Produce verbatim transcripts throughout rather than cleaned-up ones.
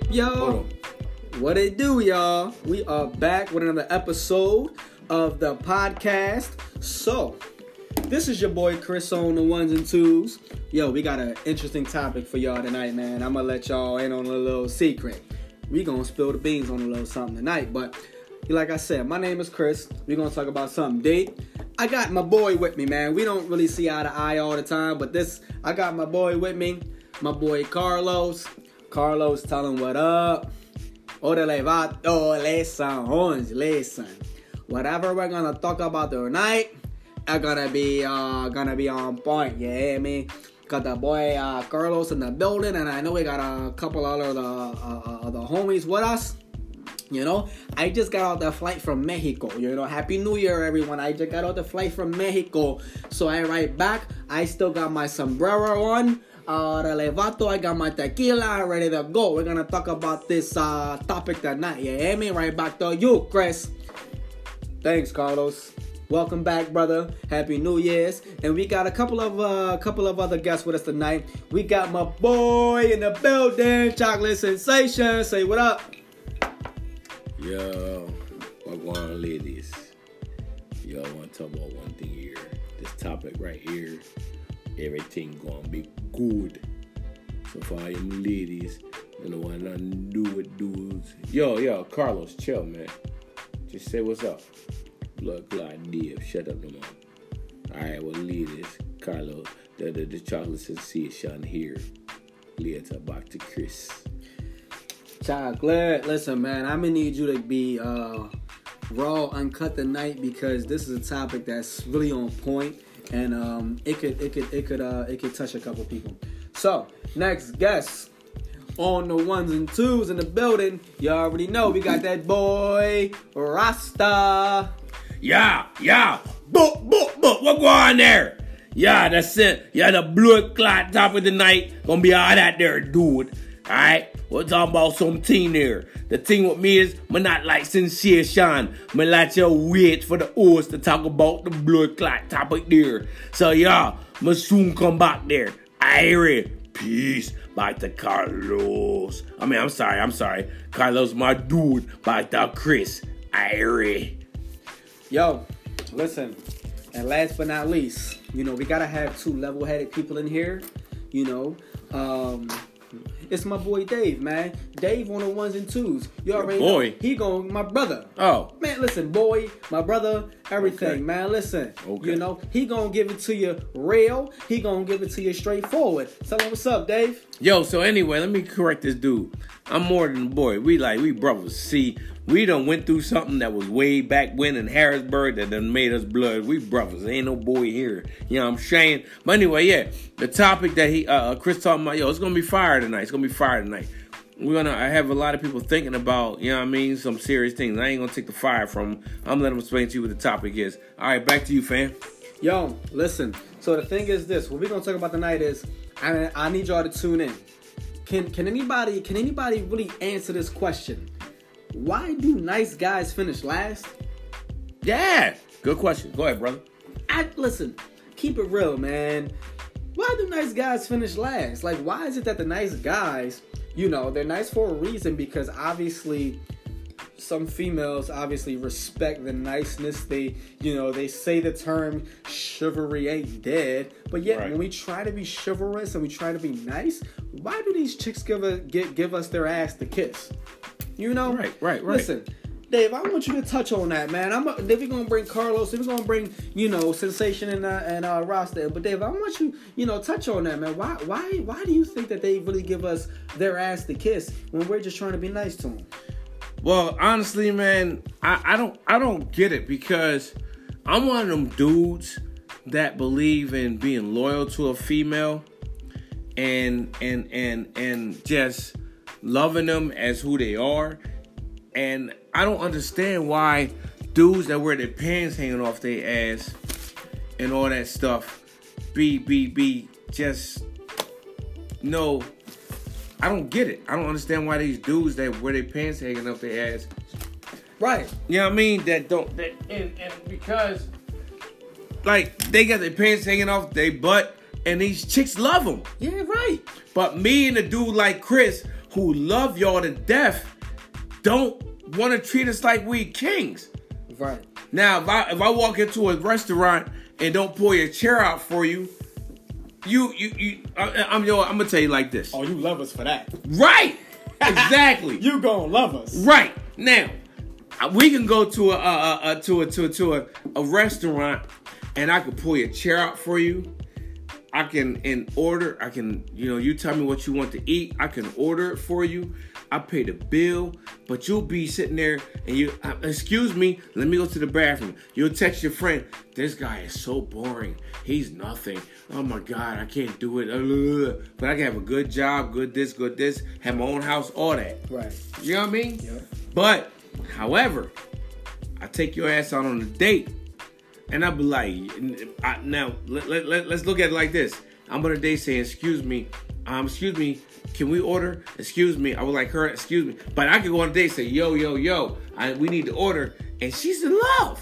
Yo, what it do, y'all? We are back with another episode of the podcast. So, this is your boy Chris on the ones and twos. Yo, we got an interesting topic for y'all tonight, man. I'm gonna let y'all in on a little secret. We gonna spill the beans on a little something tonight. But, like I said, my name is Chris. We gonna talk about something deep. I got my boy with me, man. We don't really see eye to eye all the time, but this, I got my boy with me. My boy Carlos. Carlos, tell him what up. Orale vato, listen, listen. Whatever we're gonna talk about tonight, are gonna be uh gonna be on point. You hear me? Got the boy uh, Carlos in the building, and I know we got a couple other the uh, uh, the homies with us. You know, I just got out the flight from Mexico. You know, Happy New Year, everyone. I just got out the flight from Mexico. So I right back. I still got my sombrero on. Uh, Relevato, I got my tequila ready to go. We're going to talk about this uh, topic tonight. You hear me? Right back to you, Chris. Thanks, Carlos. Welcome back, brother. Happy New Year's. And we got a couple of uh, couple of other guests with us tonight. We got my boy in the building, Chocolate Sensation. Say what up. Yo, what going on, ladies? Yo, I want to talk about one thing here. This topic right here, everything gonna be good. So for all you ladies, you know what nothing to do with dudes. Yo, yo, Carlos, chill, man. Just say what's up. Blood clot Dave, shut up no more. Alright, well, ladies, Carlos, the, the, the chocolate sensation here. Later, back to Chris. Chocolate, listen, man, I'm gonna need you to be uh, raw, uncut tonight because this is a topic that's really on point, and um, it could, it could, it could, uh, it could touch a couple people. So, next guest on the ones and twos in the building, you already know we got that boy Rasta. Yeah, yeah, boop, boop, boop. What going on there? Yeah, that's it. Yeah, the blood clot top of the night gonna be all that there, dude. All right. We're talking about some thing there. The thing with me is, I'm not like sensation. I'm like you wait for the host to talk about the blood clot topic there. So yeah, I'm soon come back there. I hear it. Peace. Back to Carlos. I mean, I'm sorry, I'm sorry. Carlos, my dude. Back to Chris. I hear it. Yo, listen. And last but not least, you know, we gotta have two level-headed people in here. You know, um... it's my boy Dave, man. Dave on the ones and twos. You already boy. know. He gon' my brother. Oh. Man, listen, boy, my brother, everything, okay. Man. Listen. Okay. You know, he gonna give it to you real. He gonna give it to you straightforward. Tell him what's up, Dave. Yo, so anyway, let me correct this dude. I'm more than a boy. We like, we brothers. See, we done went through something that was way back when in Harrisburg that done made us blood. We brothers. Ain't no boy here. You know what I'm saying? But anyway, yeah. The topic that he, uh, Chris talking about, yo, it's going to be fire tonight. It's going to be fire tonight. We're going to I have a lot of people thinking about, you know what I mean, some serious things. I ain't going to take the fire from them. I'm going to let them explain to you what the topic is. All right, back to you, fam. Yo, listen. So the thing is this. What we're going to talk about tonight is, I, I need y'all to tune in. Can can anybody can anybody really answer this question? Why do nice guys finish last? Yeah, good question. Go ahead, brother. I listen. Keep it real, man. Why do nice guys finish last? Like, why is it that the nice guys, you know, they're nice for a reason? Because obviously, some females obviously respect the niceness. They, you know, they say the term chivalry ain't dead. But yet, right. When we try to be chivalrous and we try to be nice, why do these chicks give a, give, give us their ass to kiss? You know? Right, right, right. Listen, Dave, I want you to touch on that, man. I'm then we're gonna bring Carlos, then we're gonna bring, you know, Sensation and uh, and uh, Rasta. But Dave, I want you, you know, touch on that, man. Why why why do you think that they really give us their ass to kiss when we're just trying to be nice to them? Well, honestly, man, I, I don't I don't get it because I'm one of them dudes that believe in being loyal to a female and and and and just loving them as who they are. And I don't understand why dudes that wear their pants hanging off their ass and all that stuff be be be just no. I don't get it. I don't understand why these dudes that wear their pants hanging off their ass. Right. You know what I mean? That don't that and, and because like they got their pants hanging off their butt and these chicks love them. Yeah, right. But me and a dude like Chris, who love y'all to death don't want to treat us like we kings. Right. Now, if I if I walk into a restaurant and don't pull your chair out for you, you you you I, I'm yo I'm gonna tell you like this. Oh, you love us for that. Right. Exactly. You gonna love us. Right. Now, we can go to a, a, a to a to a to a, a restaurant, and I can pull your chair out for you. I can in order. I can you know you tell me what you want to eat. I can order it for you. I pay the bill, but you'll be sitting there and you uh, excuse me. Let me go to the bathroom. You'll text your friend. This guy is so boring. He's nothing. Oh my God, I can't do it. Uh, but I can have a good job, good this, good this. Have my own house, all that. Right. You know what I mean? Yeah. But, however, I take your ass out on a date, and I'll be like, I, now let, let, let, let's look at it like this. I'm on a date saying, excuse me, um, excuse me, can we order? Excuse me. I would like her, excuse me. But I could go on a date and say, yo, yo, yo, I, we need to order. And she's in love.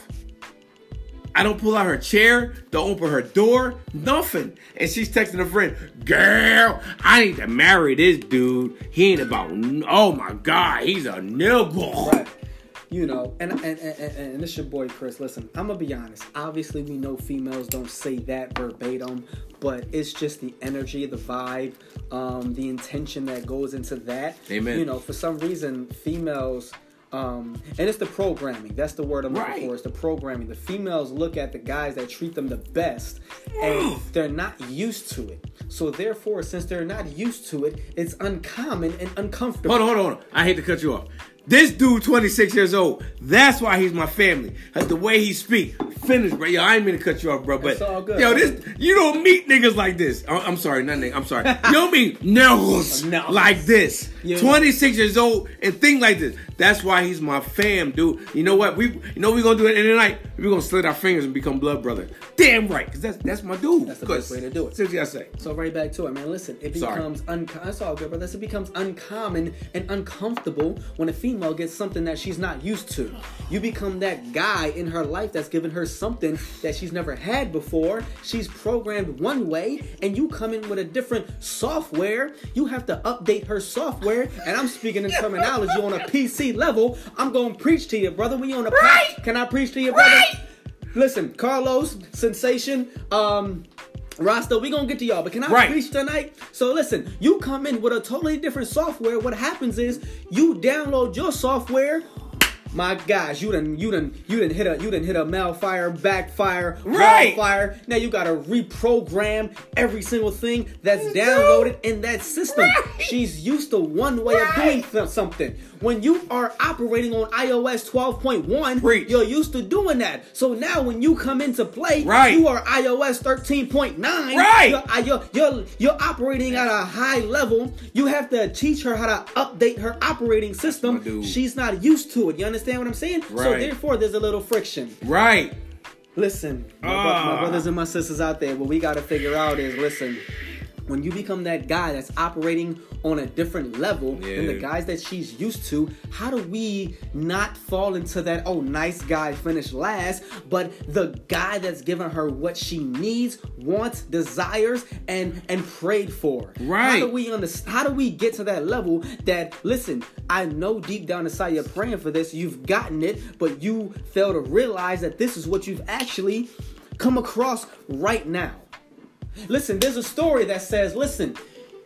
I don't pull out her chair, don't open her door, nothing. And she's texting a friend, girl, I need to marry this dude. He ain't about, oh my God, he's a nigga. Right. You know, and and, and and and this your boy Chris. Listen, I'm gonna be honest. Obviously, we know females don't say that verbatim, but it's just the energy, the vibe, um, the intention that goes into that. Amen. You know, for some reason, females. Um, and it's the programming. That's the word I'm looking Right. for. It's the programming. The females look at the guys that treat them the best, and they're not used to it. So therefore, since they're not used to it, it's uncommon and uncomfortable. Hold on, hold on, hold on. I hate to cut you off. This dude, twenty-six years old, that's why he's my family. That's the way he speak. Finish, bro. Yo, I ain't mean to cut you off, bro. But It's all good. yo, this you don't meet niggas like this. I- I'm sorry, not nigga. I'm sorry. You don't meet niggas No. like this. Yeah. twenty-six years old and think like this. That's why he's my fam, dude. You know what? We, you know, what we gonna do at the end of the night. We're gonna slit our fingers and become blood brother. Damn right, cause that's that's my dude. That's the best way to do it. Seriously, I say. So right back to it, man. Listen, it Sorry. becomes unco- that's all good, brother. It becomes uncommon and uncomfortable when a female gets something that she's not used to. You become that guy in her life that's giving her something that she's never had before. She's programmed one way, and you come in with a different software. You have to update her software, and I'm speaking in terminology on a P C level. I'm gonna preach to you, brother. When you on a Right. Can I preach to you, brother? Right. Listen, Carlos, Sensation, um, Rasta, we gonna get to y'all, but can I Right. preach tonight? So listen, you come in with a totally different software. What happens is you download your software. My gosh, you done, you done, you done hit a, you done hit a malfire, backfire, Right. wildfire. Now you gotta reprogram every single thing that's You downloaded do. in that system. Right. She's used to one way of doing th- something. When you are operating on i O S twelve point one, Preach. you're used to doing that. So now when you come into play, Right. you are i O S thirteen point nine. Right. You're, uh, you're, you're, you're operating at a high level. You have to teach her how to update her operating system. my dude. She's not used to it. You understand what I'm saying? So Right. therefore, there's a little friction. Right. Listen, my, bro- Ah. my brothers and my sisters out there, what we got to figure out is, listen, when you become that guy that's operating on a different level than the Yeah. guys that she's used to, how do we not fall into that, oh, nice guy finished last, but the guy that's giving her what she needs, wants, desires, and and prayed for? Right. How do we understand? How do we get to that level that, listen, I know deep down inside you're praying for this, you've gotten it, but you fail to realize that this is what you've actually come across right now. Listen, there's a story that says, listen,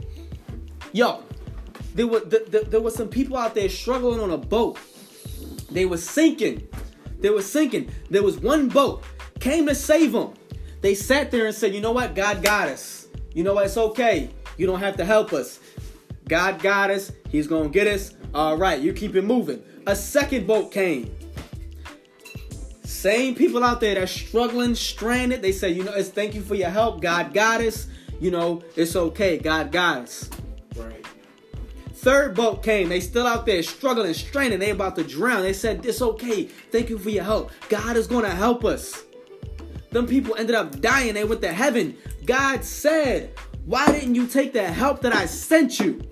yo, there were th- th- there were some people out there struggling on a boat. They were sinking. They were sinking. There was one boat came to save them. They sat there and said, you know what? God got us. You know what? It's okay. You don't have to help us. God got us. He's going to get us. All right, you keep it moving. A second boat came. Same people out there that's struggling, stranded. They say, you know, it's thank you for your help. God got us. You know, it's okay. God got us. Right. Third boat came. They still out there struggling, stranded. They about to drown. They said, it's okay. Thank you for your help. God is going to help us. Them people ended up dying. They went to heaven. God said, why didn't you take the help that I sent you?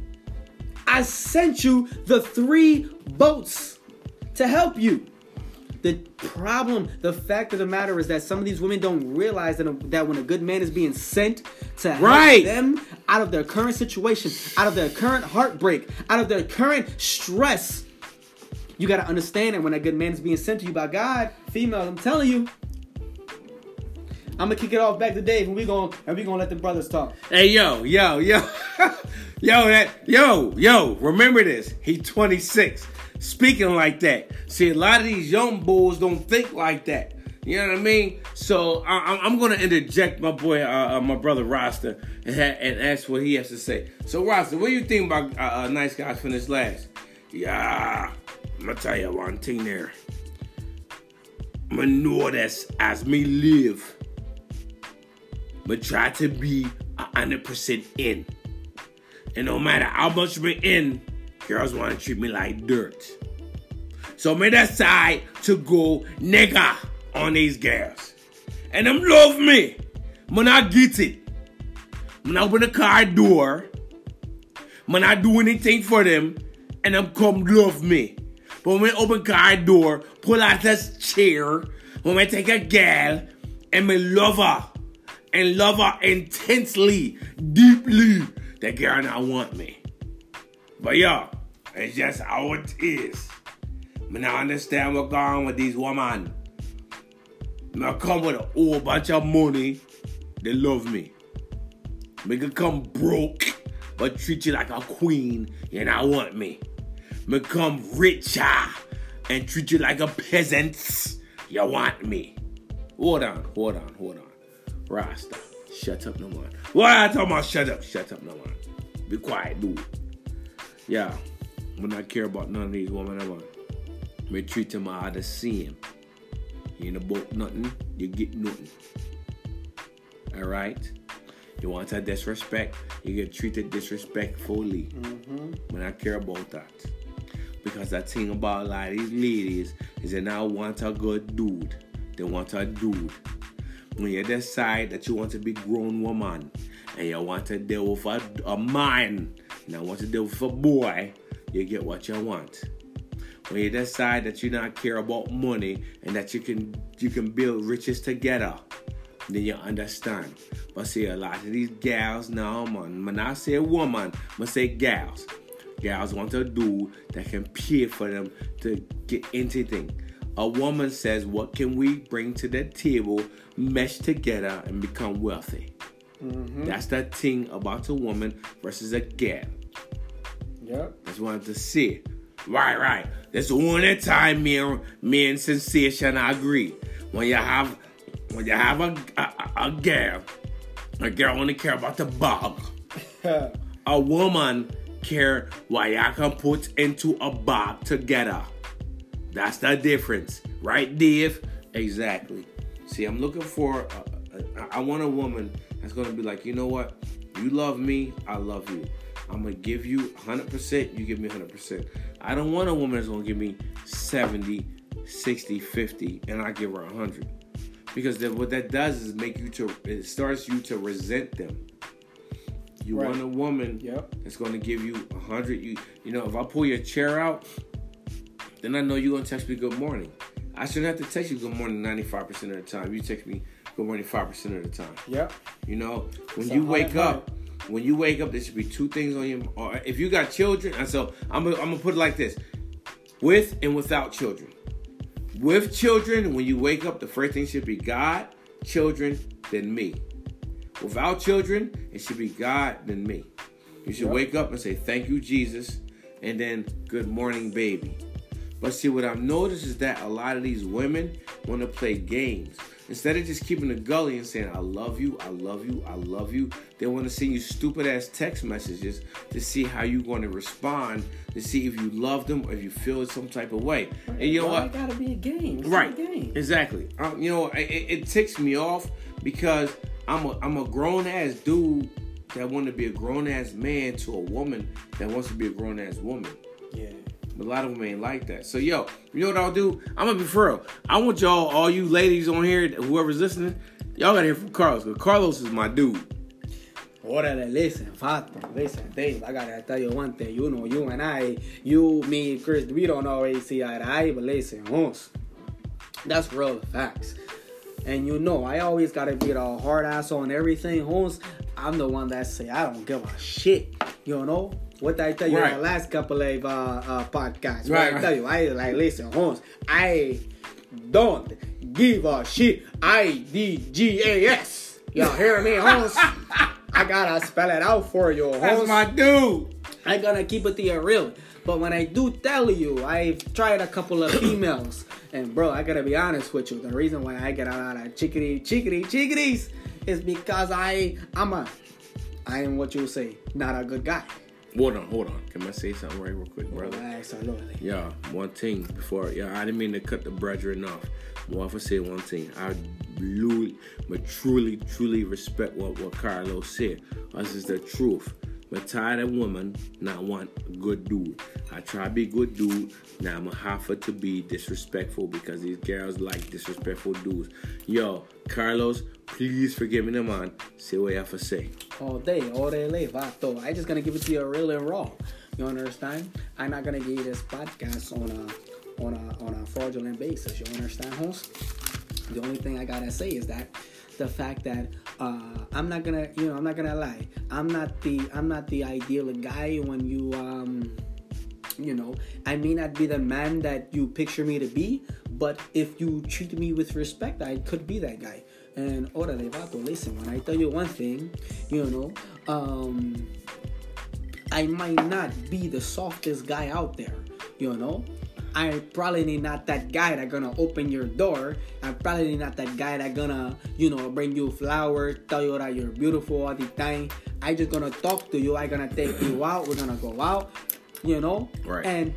I sent you the three boats to help you. The problem, the fact of the matter is that some of these women don't realize that, a, that when a good man is being sent to help Right. them out of their current situation, out of their current heartbreak, out of their current stress, you got to understand that when a good man is being sent to you by God, females, I'm telling you, I'm gonna kick it off back to Dave, and we gonna and we gonna let the brothers talk. Hey, yo, yo, yo, yo, that, yo, yo. Remember this? He's twenty-six, speaking like that. See, a lot of these young bulls don't think like that. You know what I mean? So I, I'm gonna interject my boy, uh, uh, my brother Rasta, and, ha- and ask what he has to say. So Rasta, what do you think about uh, uh, Nice Guys Finish Last? Yeah, I'm gonna tell you one thing there. I know that's as me live. But try to be one hundred percent in. And no matter how much we're in, girls want to treat me like dirt. So me decide to go nigga on these girls. And them love me. When I get it. When I open the car door. When I do anything for them. And them come love me. But when I open car door, pull out this chair. When I take a girl and me love her. And love her intensely, deeply. That girl not want me. But yo, it's just how it is. I now understand what's going on with these women. I come with a whole bunch of money. They love me. Me can come broke, but treat you like a queen. You not want me. Me come richer and treat you like a peasant. You want me. Hold on, hold on, hold on. Rasta, shut up no more. What I talking about? Shut up, shut up no more. Be quiet, dude. Yeah, when I care about none of these women, I'm me treat them all the same. You ain't about nothing, you get nothing. All right? You want to disrespect, you get treated disrespectfully. Mm-hmm. When I care about that. Because the thing about a lot of these ladies is they now want a good dude. They want a dude. When you decide that you want to be a grown woman and you want to deal with a, a man and you want to deal with a boy, you get what you want. When you decide that you don't care about money and that you can you can build riches together, then you understand. But see, a lot of these gals now, man, when I say woman, I say gals. Gals want a dude that can pay for them to get into things. A woman says, what can we bring to the table, mesh together, and become wealthy? Mm-hmm. That's the thing about a woman versus a girl. Yep. Just wanted to see. Right, right. That's the only time me and, me and Sensation agree. When you have when you have a, a, a girl, a girl only care about the bag. A woman care what you can put into a bag together. That's the difference. Right, Dave? Exactly. See, I'm looking for, a, a, I want a woman that's going to be like, you know what? You love me, I love you. I'm going to give you one hundred percent, you give me one hundred percent. I don't want a woman that's going to give me seventy, sixty, fifty, and I give her one hundred. Because then what that does is make you to, it starts you to resent them. You right. want a woman yep. that's going to give you one hundred. You, you know, if I pull your chair out, then I know you're going to text me good morning. I shouldn't have to text you good morning ninety-five percent of the time. You text me good morning five percent of the time. Yep. You know, when so you wake up, when you wake up, there should be two things on your, or if you got children, and so I'm going I'm going to put it like this. With and without children. With children, when you wake up, the first thing should be God, children, then me. Without children, it should be God, then me. You should yep. wake up and say, thank you, Jesus, and then good morning, baby. But see, what I've noticed is that a lot of these women want to play games. Instead of just keeping the gully and saying, I love you, I love you, I love you, they want to send you stupid-ass text messages to see how you're going to respond, to see if you love them or if you feel it some type of way. Right. And you know Why what? It got to be a game. It's right. A game. Exactly. Um, you know, it, it ticks me off because I'm a, I'm a grown-ass dude that want to be a grown-ass man to a woman that wants to be a grown-ass woman. Yeah. A lot of them ain't like that. So, yo, you know what I'll do? I'm going to be for real. I want y'all, all you ladies on here, whoever's listening, y'all got to hear from Carlos. Because Carlos is my dude. Orale, listen, Fato, listen, Dave, I got to tell you one thing. You know, you and I, you, me, Chris, we don't always see eye to eye, but listen, us, That's real facts. And you know, I always gotta be the hard ass on everything, Holmes. I'm the one that say I don't give a shit. You know what did I tell you right. in the last couple of uh, uh, podcasts? Right. What I tell you, I like listen, Holmes. I don't give a shit. I D G A S. Y'all hear me, Holmes? I gotta spell it out for you, Holmes. That's my dude. I gotta keep it to you real. But when I do tell you, I've tried a couple of females. And bro, I gotta be honest with you. The reason why I get a lot of chickadee, chickadee, chickadees is because I, I'm a, I am what you say, not a good guy. Hold on, hold on. Can I say something right real quick, brother? Oh, absolutely. Yeah, one thing before, yeah, I didn't mean to cut the brethren off. Well, if I say one thing, I really, but truly, truly respect what, what Carlos said. This is the truth. I'm tired of women not want a good dude. I try to be a good dude. Now I'm going to have to be disrespectful because these girls like disrespectful dudes. Yo, Carlos, please forgive me, the man. Say what you have to say. All day, all day, late, vato. I just going to give it to you real and raw. You understand? I'm not going to give you this podcast on a, on a, on a fraudulent basis. You understand, Holmes? The only thing I got to say is that the fact that uh, I'm not gonna, you know, I'm not gonna lie. I'm not the, I'm not the ideal guy when you, um, you know, I may not be the man that you picture me to be, but if you treat me with respect, I could be that guy. And orale, vato, listen, when I tell you one thing, you know, um, I might not be the softest guy out there, you know. I probably not that guy that gonna open your door. I'm probably not that guy that gonna, you know, bring you flowers, tell you that you're beautiful all the time. I just gonna talk to you. I gonna take you out. We're gonna go out, you know. Right. And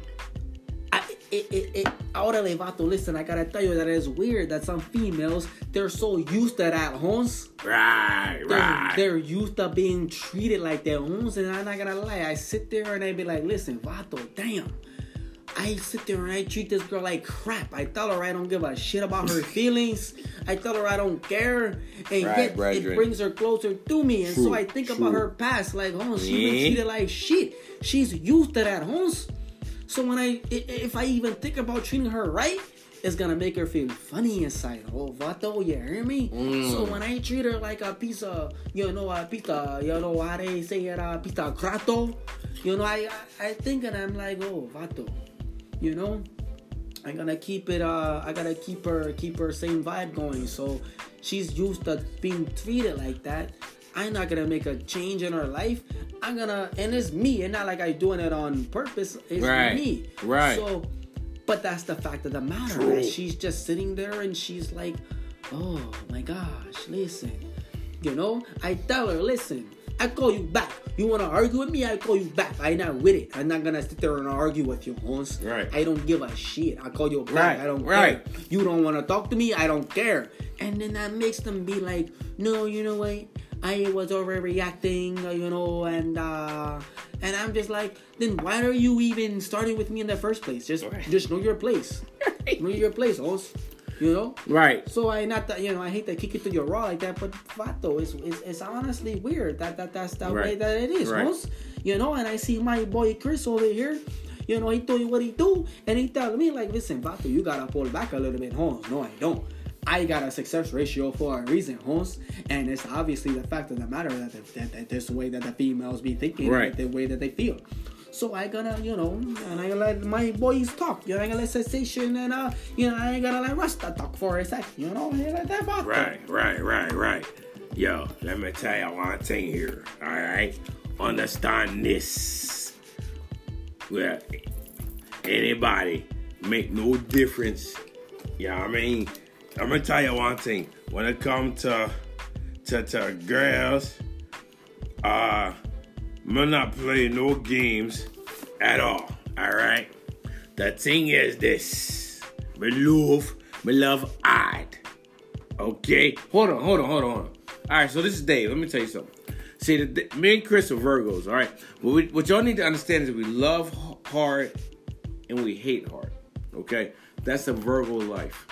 I, it, it, it, ahora le vato, listen, I gotta tell you that it's weird that some females, they're so used to that, Holmes. Right, they're, right. They're used to being treated like that, Holmes. And I'm not gonna lie. I sit there and I be like, listen, vato, damn. I sit there and I treat this girl like crap. I tell her I don't give a shit about her feelings. I tell her I don't care. And right, yet brethren. It brings her closer to me. And true, so I think true. about her past. Like, Holmes, she yeah. been treated like shit. She's used to that, Holmes. So when I, if I even think about treating her right, it's gonna make her feel funny inside. Oh, vato, you hear me? Mm. So when I treat her like a piece of, you know, a piece of, you know how they say it, a piece of crato, you know, I, I, I think and I'm like, oh, vato. You know, I'm gonna keep it. Uh, I gotta keep her, keep her same vibe going. So she's used to being treated like that. I'm not gonna make a change in her life. I'm gonna, and it's me. And not like I'm doing it on purpose. It's right. me. Right. So, but that's the fact of the matter. True. That she's just sitting there and she's like, oh my gosh, listen. You know, I tell her, listen. I call you back. You want to argue with me? I call you back. I'm not with it. I'm not going to sit there and argue with you, Holmes. Right. I don't give a shit. I call you back. Right. I don't right. care. You don't want to talk to me? I don't care. And then that makes them be like, no, you know what? I was overreacting, uh, you know, and uh, and I'm just like, then why are you even starting with me in the first place? Just, right. just know your place. Know your place, Holmes. You know? Right. So I not that, you know, I hate to kick it to your raw like that, but vato, it's, it's, it's honestly weird that, that that's the right. way that it is, right. Holmes. You know, and I see my boy Chris over here, you know, he told you what he do, and he tell me like, listen, vato, you gotta pull back a little bit, Holmes. No, I don't. I got a success ratio for a reason, Holmes, and it's obviously the fact of the matter that, the, that, that this way that the females be thinking, right. the way that they feel. So I gonna, you know, and I let my boys talk. You know, I gonna let Sensation and, uh, you know, I ain't gonna let Rasta talk for a second. You know, I let that fuck. Right, right, right, right. Yo, let me tell you one thing here, all right? Understand this. Well, anybody make no difference. You know what I mean? I'm gonna tell you one thing. When it comes to, to, to girls, uh... I'm not playing no games at all, alright? The thing is this. Me love, me love art. Okay? Hold on, hold on, hold on, hold on. Alright, so this is Dave. Let me tell you something. See, the, the, me and Chris are Virgos, alright? What, we, what y'all need to understand is we love hard and we hate hard. Okay? That's a Virgo life.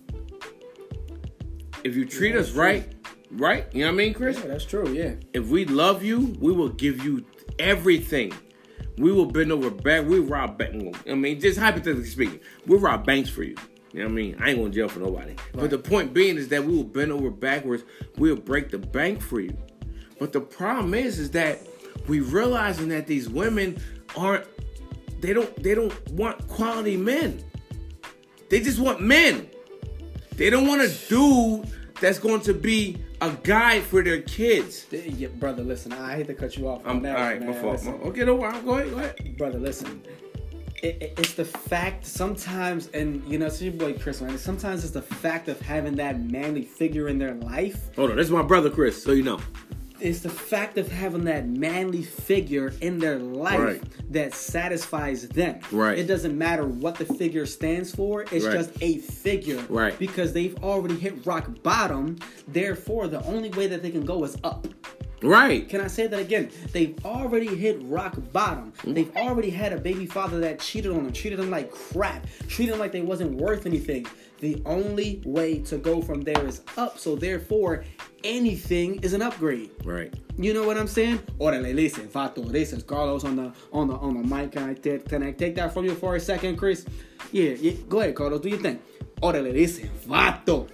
If you treat yeah, us right, right? You know what I mean, Chris? Yeah, that's true, yeah. If we love you, we will give you everything. We will bend over back. We rob banks. I mean, just hypothetically speaking, we'll rob banks for you. You know what I mean? I ain't going to jail for nobody. Right. But the point being is that we will bend over backwards. We'll break the bank for you. But the problem is, is that we realizing that these women aren't, they don't, they don't want quality men. They just want men. They don't want a dude that's going to be a guide for their kids. Yeah, brother, listen, I hate to cut you off. I'm, on that, all right, man. my fault. Listen. Okay, no, go ahead, go ahead. Brother, listen. It, it, it's the fact sometimes, and you know, it's your boy Chris, man. Sometimes it's the fact of having that manly figure in their life. Hold on, this is my brother Chris, so you know. It's the fact of having that manly figure in their life Right. that satisfies them. Right. It doesn't matter what the figure stands for. It's Right. just a figure. Right. Because they've already hit rock bottom. Therefore, the only way that they can go is up. Right. Can I say that again? They've already hit rock bottom. They've already had a baby father that cheated on them, treated them like crap, treated them like they wasn't worth anything. The only way to go from there is up. So therefore, anything is an upgrade. Right. You know what I'm saying? Orale, listen, Vato, this is Carlos on the on the on the mic. Can I take can I take that from you for a second, Chris? Yeah, yeah. Go ahead, Carlos. Do your thing. Orale, listen, Vato.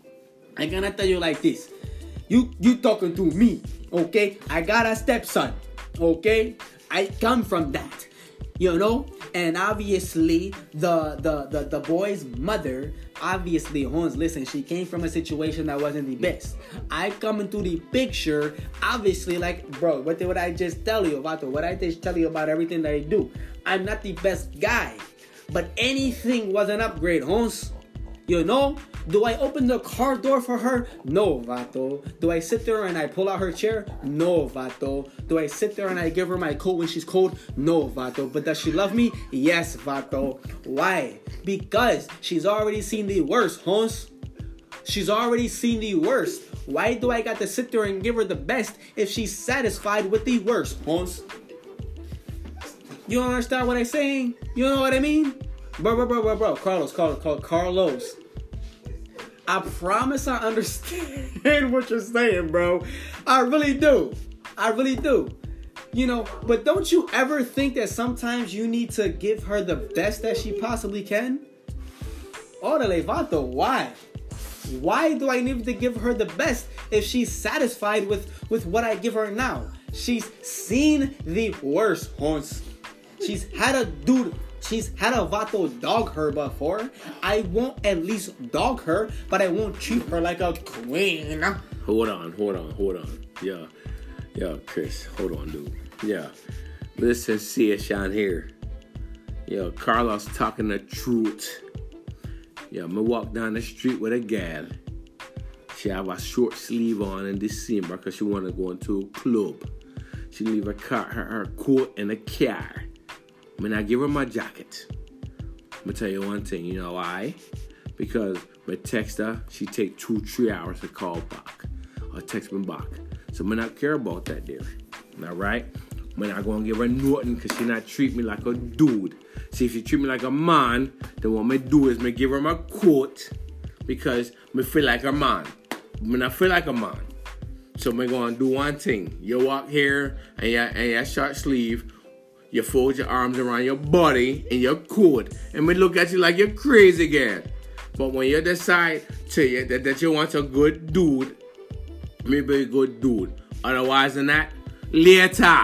I'm gonna tell you like this. You you talking to me, okay? I got a stepson, okay? I come from that, you know? And obviously, the the the, the boy's mother, obviously, Hans, listen, she came from a situation that wasn't the best. I come into the picture, obviously, like, bro, what did what I just tell you about? What I just tell you about everything that I do. I'm not the best guy, but anything was an upgrade, Hans. You know? Do I open the car door for her? No, Vato. Do I sit there and I pull out her chair? No, Vato. Do I sit there and I give her my coat when she's cold? No, Vato. But does she love me? Yes, Vato. Why? Because she's already seen the worst, Hans. She's already seen the worst. Why do I got to sit there and give her the best if she's satisfied with the worst, Hans? You don't understand what I'm saying? You know what I mean? Bro, bro, bro, bro, bro. Carlos, Carlos, Carlos, Carlos. I promise I understand what you're saying, bro. I really do. I really do. You know, but don't you ever think that sometimes you need to give her the best that she possibly can? Orale, Vato, why? Why do I need to give her the best if she's satisfied with, with what I give her now? She's seen the worst, Hans. She's had a dude... She's had a Vato dog her before. I won't at least dog her, but I won't treat her like a queen. Hold on, hold on, hold on. Yeah, yeah, Chris, hold on, dude. Yeah, listen, see it, Sean here. Yeah, Carlos talking the truth. Yeah, me walk down the street with a gal. She have a short sleeve on in December because she want to go into a club. She leave her car, her, her coat in the car. When I give her my jacket, I'm going to tell you one thing. You know why? Because my text her, she take two, three hours to call back. Or text me back. So I not care about that there. All right? I'm not going to give her nothing because she not treat me like a dude. See, if she treat me like a man, then what I do is me give her my coat because me feel like a man. When I feel like a man. So I'm going to do one thing. You walk here and you, and you short sleeve. You fold your arms around your body and your coat, and we look at you like you're crazy again. But when you decide to you that, that you want a good dude, maybe a good dude. Otherwise than that, later.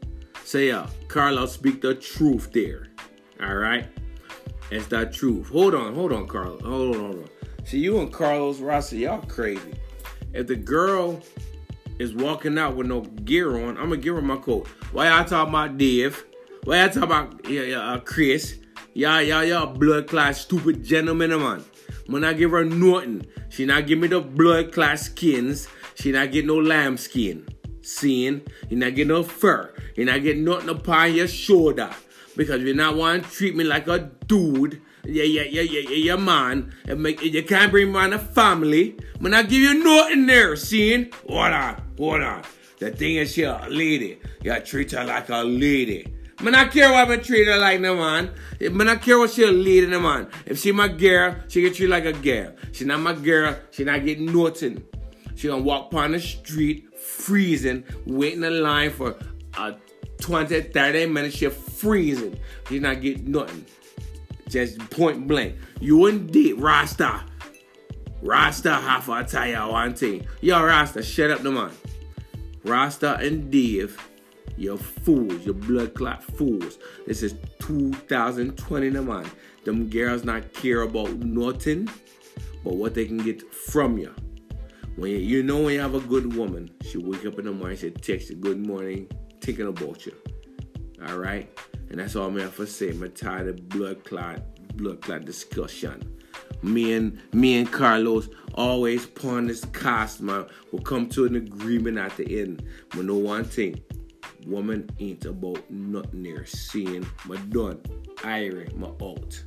So yeah, Carlos, speak the truth there. All right, it's the truth. Hold on, hold on, Carlos. Hold on, hold on. See, you and Carlos Rossi, y'all crazy. If the girl is walking out with no gear on, I'm gonna give her my coat. Why y'all talking about Dave? Why y'all talking about yeah, yeah, uh, Chris? Y'all, y'all, y'all blood class stupid gentlemen, man. When I give her nothing, she not give me the blood class skins. She not get no lamb skin. Seeing? You not get no fur. You not get nothing upon your shoulder. Because you not want to treat me like a dude. Yeah, yeah, yeah, yeah, yeah, yeah, man. And make, you can't bring me on a family. When I give you nothing there, seeing? Hold on, hold on. The thing is, she a lady. You treat her like a lady. I don't care what I treat her like, no man. I don't care what she a lady, no man. If she my girl, she get treated like a girl. She not my girl, she not getting nothing. She gonna walk upon the street, freezing, waiting in line for uh, twenty, thirty minutes. She freezing. She not getting nothing. Just point blank. You and Dave, Rasta. Rasta have a tell you one thing. Yo, Rasta, shut up the man. Rasta and Dave, you're fools. You're blood clot fools. This is two thousand twenty, the man. Them girls not care about nothing but what they can get from you. When you, you know when you have a good woman, she wake up in the morning, she text you, good morning, thinking about you. All right? And that's all I'm here for say. I'm tired of blood clot, blood clot discussion. Me and me and Carlos always pawn this cast, man. We'll come to an agreement at the end. But know one thing. Woman ain't about nothing there. Seeing my done. Irie, my out.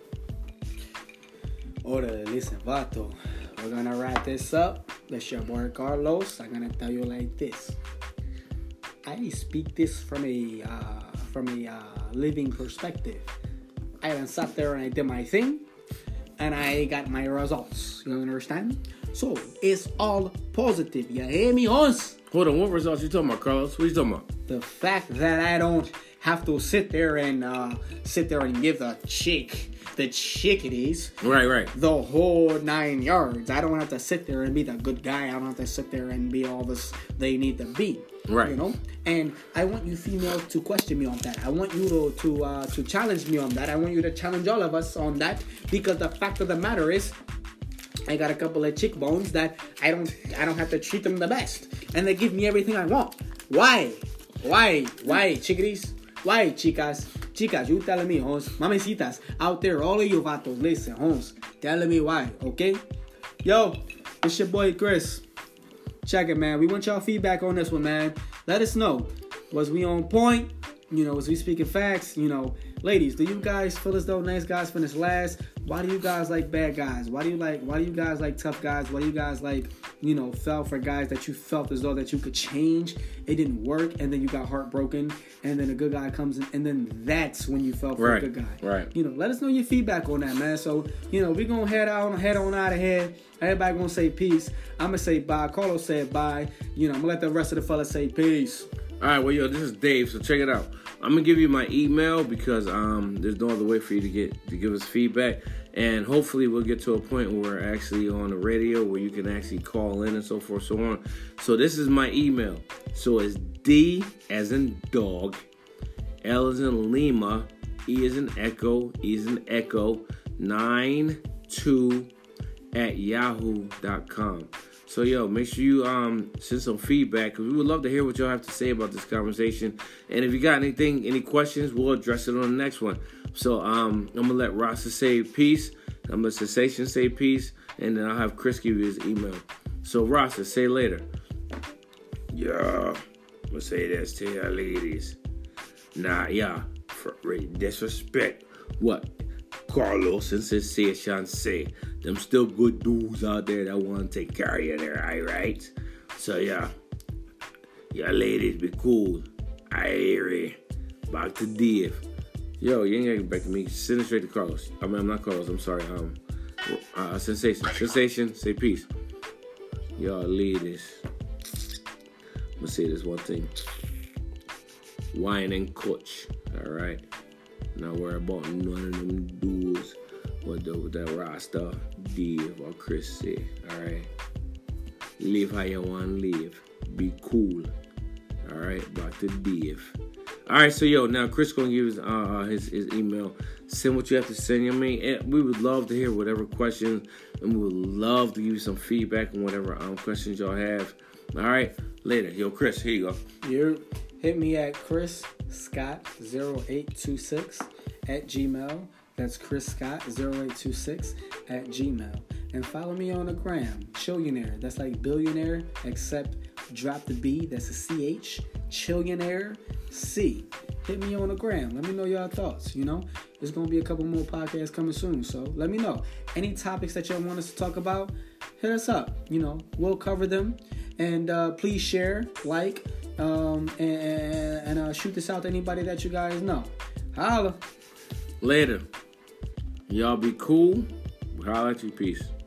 Order, listen, vato. We're gonna wrap this up. That's your boy Carlos. I'm gonna tell you like this. I speak this from a uh, from a uh, living perspective. I done sat there and I did my thing, and I got my results. You understand? So it's all positive. You hear me, Hans? Hold on, what results you talking about, Carlos? What you talking about? The fact that I don't have to sit there and uh, sit there and give the chick, the chickadees, right, right, the whole nine yards. I don't have to sit there and be the good guy. I don't have to sit there and be all this they need to be. Right. You know? And I want you females to question me on that. I want you to to uh, to challenge me on that. I want you to challenge all of us on that, because the fact of the matter is, I got a couple of chick bones that I don't I don't have to treat them the best, and they give me everything I want. Why? Why? Why, chickadees? Why, chicas? Chicas, you telling me, homes. Mamecitas, out there, all of you vatos, listen, homes. Telling me why, okay? Yo, it's your boy Chris. Check it, man. We want y'all feedback on this one, man. Let us know. Was we on point? You know, was we speaking facts? You know, ladies, do you guys feel as though nice guys finish last? Why do you guys like bad guys? Why do you like, why do you guys like tough guys? Why do you guys like, you know, fell for guys that you felt as though that you could change? It didn't work, and then you got heartbroken, and then a good guy comes in, and then that's when you fell for right, a good guy. Right. You know, let us know your feedback on that, man. So, you know, we're going to head on, head on out of here. Everybody going to say peace. I'm going to say bye. Carlos said bye. You know, I'm going to let the rest of the fellas say peace. All right, well, yo, this is Dave, so check it out. I'm going to give you my email because um, there's no other way for you to get to give us feedback. And hopefully we'll get to a point where we're actually on the radio where you can actually call in and so forth, so on. So this is my email. So it's D as in dog, L as in Lima, E as in Echo, E as in Echo, nine two at yahoo dot com. So, yo, make sure you um send some feedback, because we would love to hear what y'all have to say about this conversation. And if you got anything, any questions, we'll address it on the next one. So, um, I'm going to let Rasta say peace. I'm going to let Sensation say peace. And then I'll have Chris give you his email. So, Rasta, say later. Yeah, I'm going to say this to y'all ladies. Nah, yeah, for disrespect what Carlos and Sensation say. Them still good dudes out there that want to take care of you there, alright? So, yeah. Yeah, ladies, be cool. Airy. Back to Dave. Yo, you ain't gotta get back to me. Send it straight to Carlos. I mean, I'm not Carlos. I'm sorry. Um, uh, Sensation. Sensation, say peace. Y'all ladies. I'm gonna say this one thing. Wine and coach. Alright? Not worry about none of them dudes. What the, that Rasta, Dave, or Chris say. Alright? Live how you want to live. Be cool. Alright? Back to Dave. Alright, so yo, now Chris gonna give his, uh, his his email. Send what you have to send. I mean, we would love to hear whatever questions, and we would love to give you some feedback on whatever um, questions y'all have. Alright? Later. Yo, Chris, here you go. You hit me at Chris Scott zero eight two six at Gmail. That's Chris Scott zero eight two six at Gmail. And follow me on the gram, Chillionaire. That's like billionaire, except drop the B. That's a C H. Chillionaire C. Hit me on the gram. Let me know your thoughts. You know, there's going to be a couple more podcasts coming soon. So let me know. Any topics that y'all want us to talk about, hit us up. You know, we'll cover them. And uh, please share, like, um, and, and uh, shoot this out to anybody that you guys know. Holla. Later. Y'all be cool. Holla at you. Peace.